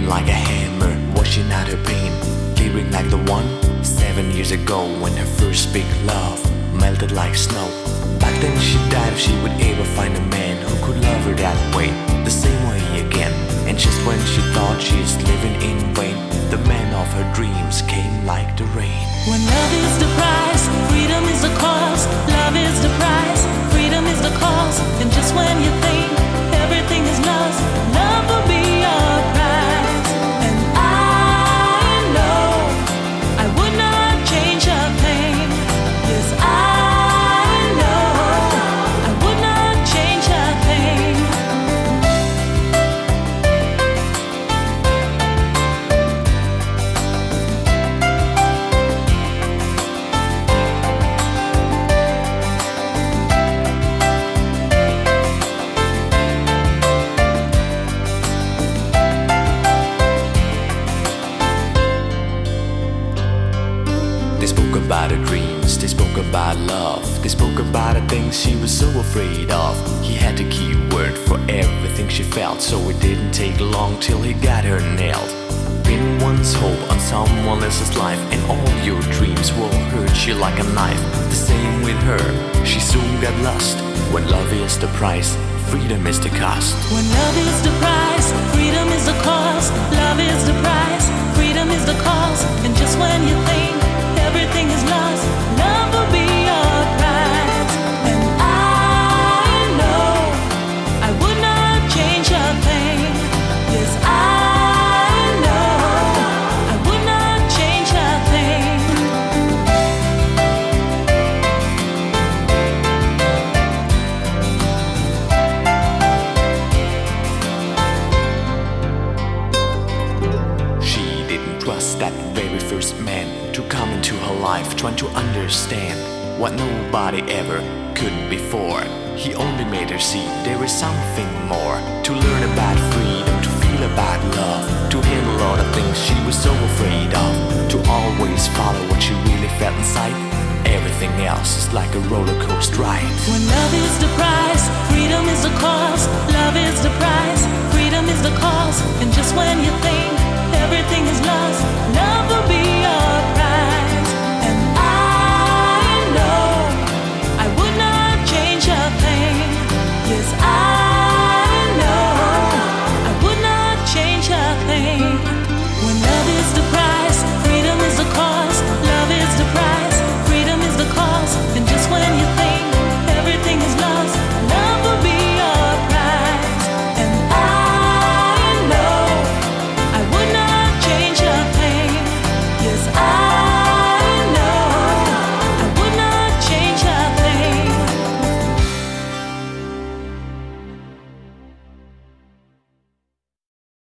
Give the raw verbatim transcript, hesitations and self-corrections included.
hitting like a hammer, washing out her pain, clearing like the one seven years ago when her first big love melted like snow. Back then she died if she would ever find a man who could love her that way, the same way again. And just when she thought she's living in vain, the man of her dreams came like the rain. When love is the price, freedom is the cost. Love is the price, freedom is the cost. And just when you think everything is lost, love will be your prize. And I know I would not change a thing. Yes, I know I would not change a thing. They spoke about her dreams, they spoke about love, they spoke about the things she was so afraid of. He had the key word for everything she felt, so it didn't take long till he got her nailed. Pin one's hope on someone else's life, and all your dreams will hurt you like a knife. The same with her, she soon got lost. When love is the price, freedom is the cost. When love is the price, freedom is the cost. Love is the price, freedom is the cost. And just when you think everything is lost, love will be your prize. And I know I would not change a thing. Yes, I know I would not change a thing. She didn't trust that very first man to come into her life, trying to understand what nobody ever could before. He only made her see there is something more, to learn about freedom, to feel about love, to handle all the things she was so afraid of, to always follow what she really felt inside. Everything else is like a roller coaster ride. When love is the price, freedom is the cost. Love is the price,